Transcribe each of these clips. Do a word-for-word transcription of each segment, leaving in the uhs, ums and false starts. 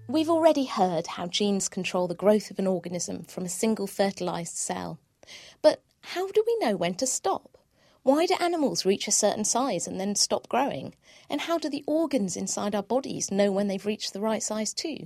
We've already heard how genes control the growth of an organism from a single fertilised cell. But how do we know when to stop? Why do animals reach a certain size and then stop growing? And how do the organs inside our bodies know when they've reached the right size too?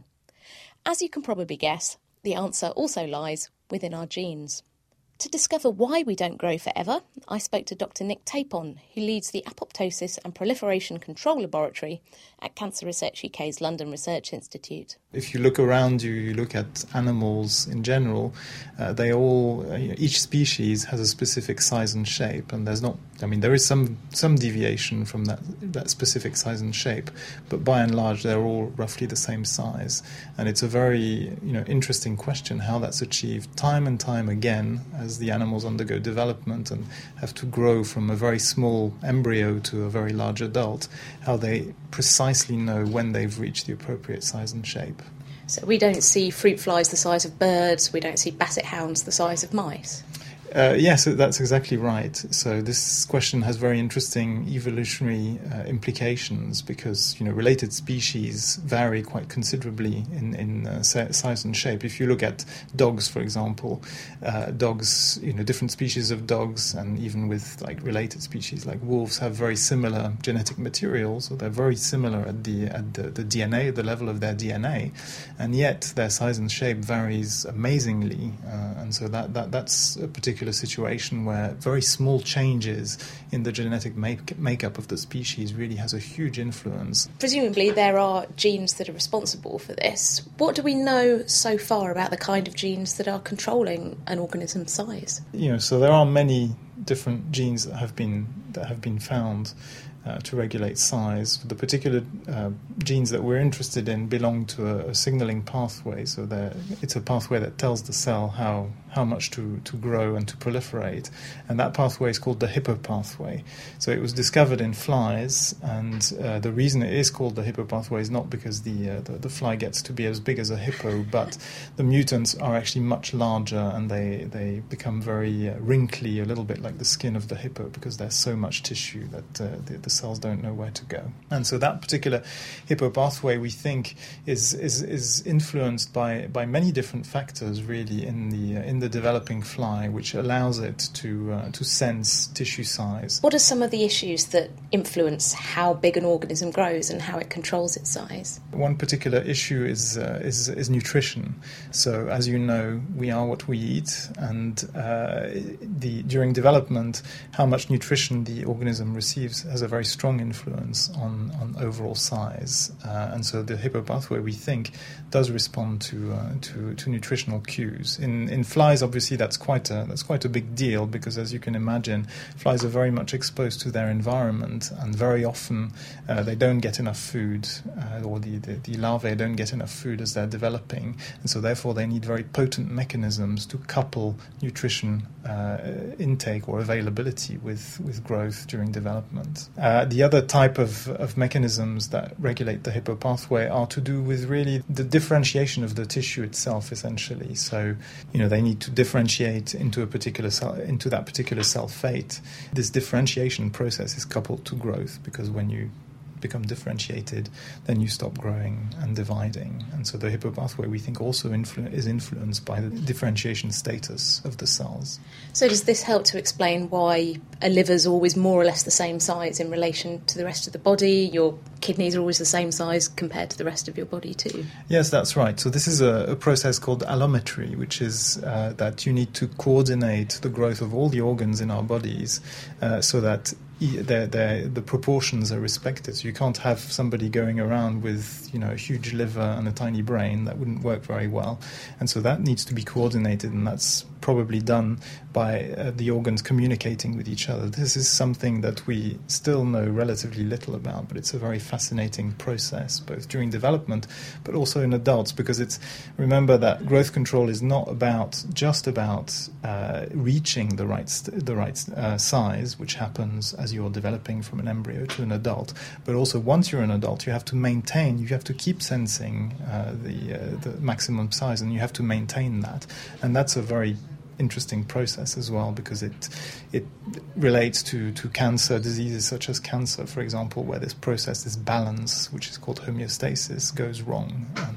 As you can probably guess, the answer also lies within our genes. To discover why we don't grow forever, I spoke to Doctor Nick Tapon, who leads the Apoptosis and Proliferation Control Laboratory at Cancer Research U K's London Research Institute. If you look around you, you look at animals in general, uh, they all, uh, you know, each species has a specific size and shape, and there's not, I mean, there is some, some deviation from that, that specific size and shape, but by and large, they're all roughly the same size. And it's a very, you know, interesting question how that's achieved time and time again as the animals undergo development and have to grow from a very small embryo to a very large adult, how they precisely know when they've reached the appropriate size and shape. So we don't see fruit flies the size of birds, we don't see basset hounds the size of mice? Uh, yes, that's exactly right. So this question has very interesting evolutionary uh, implications because, you know, related species vary quite considerably in, in uh, size and shape. If you look at dogs, for example, uh, dogs, you know, different species of dogs and even with like related species like wolves have very similar genetic material, so they're very similar at the at the, the D N A, the level of their D N A, and yet their size and shape varies amazingly, uh, and so that, that that's a particular situation where very small changes in the genetic make- makeup of the species really has a huge influence. Presumably there are genes that are responsible for this. What do we know so far about the kind of genes that are controlling an organism's size? You know, so there are many different genes that have been that have been found Uh, to regulate size. The particular uh, genes that we're interested in belong to a, a signaling pathway, so it's a pathway that tells the cell how, how much to, to grow and to proliferate, and that pathway is called the Hippo pathway. So it was discovered in flies, and uh, the reason it is called the Hippo pathway is not because the, uh, the, the fly gets to be as big as a hippo, but the mutants are actually much larger and they, they become very uh, wrinkly, a little bit like the skin of the hippo, because there's so much tissue that uh, the, the cells don't know where to go. And so that particular Hippo pathway, we think, is is, is influenced by, by many different factors, really, in the uh, in the developing fly, which allows it to uh, to sense tissue size. What are some of the issues that influence how big an organism grows and how it controls its size? One particular issue is uh, is, is nutrition. So, as you know, we are what we eat, and uh, the during development, how much nutrition the organism receives has a very strong influence on, on overall size, uh, and so the Hippo pathway, we think, does respond to uh, to, to nutritional cues. In in flies, obviously, that's quite a that's quite a big deal because, as you can imagine, flies are very much exposed to their environment, and very often uh, they don't get enough food, uh, or the, the the larvae don't get enough food as they're developing, and so therefore they need very potent mechanisms to couple nutrition uh, intake or availability with with growth during development. Uh, the other type of, of mechanisms that regulate the Hippo pathway are to do with really the differentiation of the tissue itself, essentially. So, you know, they need to differentiate into a particular cell, into that particular cell fate. This differentiation process is coupled to growth, because when you become differentiated, then you stop growing and dividing. And so the Hippo pathway, we think, also influ- is influenced by the differentiation status of the cells. So does this help to explain why a liver's always more or less the same size in relation to the rest of the body? Your kidneys are always the same size compared to the rest of your body too? Yes, that's right. So this is a, a process called allometry, which is uh, that you need to coordinate the growth of all the organs in our bodies uh, so that They're, they're, the proportions are respected. So you can't have somebody going around with, you know, a huge liver and a tiny brain. That wouldn't work very well. And so that needs to be coordinated, and that's probably done by uh, the organs communicating with each other. This is something that we still know relatively little about, but it's a very fascinating process, both during development but also in adults, because it's, remember that growth control is not about just about uh, reaching the right st- the right uh, size, which happens as you're developing from an embryo to an adult, but also once you're an adult, you have to maintain, you have to keep sensing uh, the uh, the maximum size, and you have to maintain that, and that's a very interesting process as well, because it it relates to, to cancer, diseases such as cancer, for example, where this process, this balance, which is called homeostasis, goes wrong. And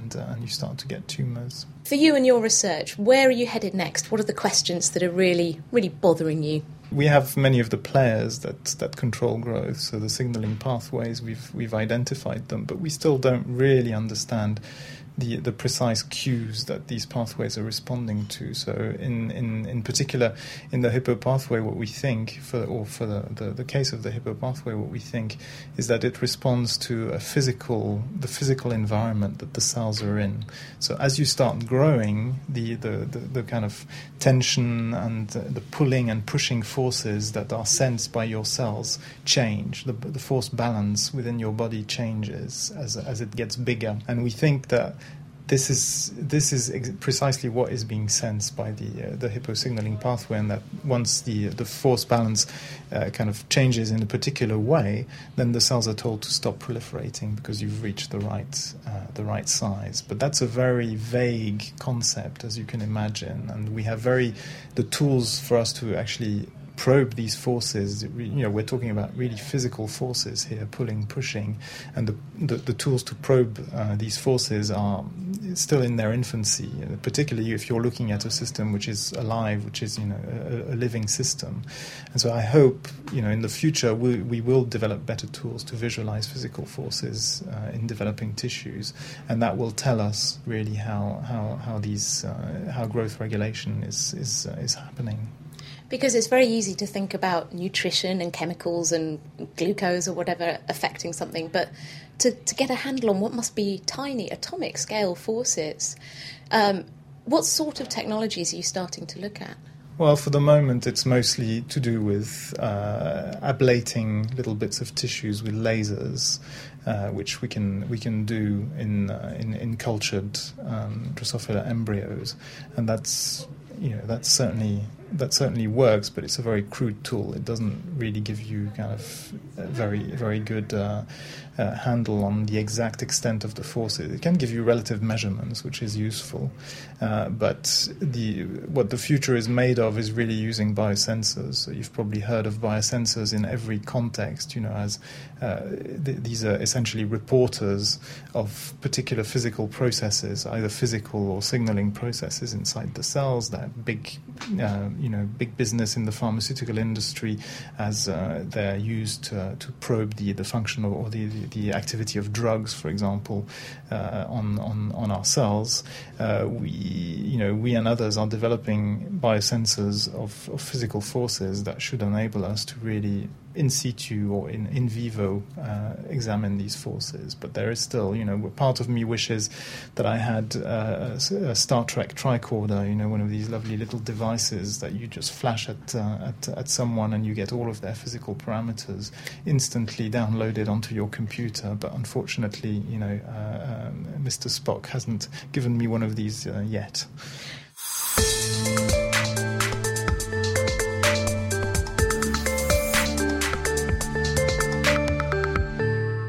and, uh, and you start to get tumours. For you and your research, where are you headed next? What are the questions that are really, really bothering you? We have many of the players that, that control growth, so the signalling pathways, we've we've identified them, but we still don't really understand the the precise cues that these pathways are responding to. So in, in, in particular, in the Hippo pathway, what we think, for or for the, the, the case of the Hippo pathway, what we think is that it responds to a physical, the physical environment that the cells are in. So as you start growing, the, the, the, the kind of tension and the pulling and pushing forces that are sensed by your cells change. The, the force balance within your body changes as, as it gets bigger. And we think that This is this is ex- precisely what is being sensed by the uh, the Hippo signaling pathway, and that once the the force balance uh, kind of changes in a particular way, then the cells are told to stop proliferating because you've reached the right uh, the right size. But that's a very vague concept, as you can imagine, and we have very the tools for us to actually probe these forces. You know, we're talking about really physical forces here, pulling, pushing, and the the, the tools to probe uh, these forces are still in their infancy, uh, particularly if you're looking at a system which is alive, which is, you know, a, a living system. And so I hope, you know, in the future we, we will develop better tools to visualize physical forces uh, in developing tissues, and that will tell us really how how how these uh, how growth regulation is is uh, is happening. Because it's very easy to think about nutrition and chemicals and glucose or whatever affecting something, but to, to get a handle on what must be tiny atomic scale forces, um, what sort of technologies are you starting to look at? Well, for the moment, it's mostly to do with uh, ablating little bits of tissues with lasers, uh, which we can we can do in uh, in, in cultured um, Drosophila embryos, and that's you know that's certainly. That certainly works, but it's a very crude tool. It doesn't really give you kind of a very, very good uh, uh, handle on the exact extent of the forces. It can give you relative measurements, which is useful, uh, but the what the future is made of is really using biosensors. So you've probably heard of biosensors in every context, you know, as uh, th- these are essentially reporters of particular physical processes, either physical or signaling processes inside the cells. That big uh, you know, big business in the pharmaceutical industry, as uh, they're used to, to probe the, the function or the, the, the activity of drugs, for example, uh, on, on on our cells. Uh, we, you know, we and others are developing biosensors of, of physical forces that should enable us to really in situ or in, in vivo uh, examine these forces. But there is still, you know, part of me wishes that I had uh, a Star Trek tricorder, you know, one of these lovely little devices that you just flash at, uh, at at someone and you get all of their physical parameters instantly downloaded onto your computer. But unfortunately, you know, uh, um, Mister Spock hasn't given me one of these uh, yet.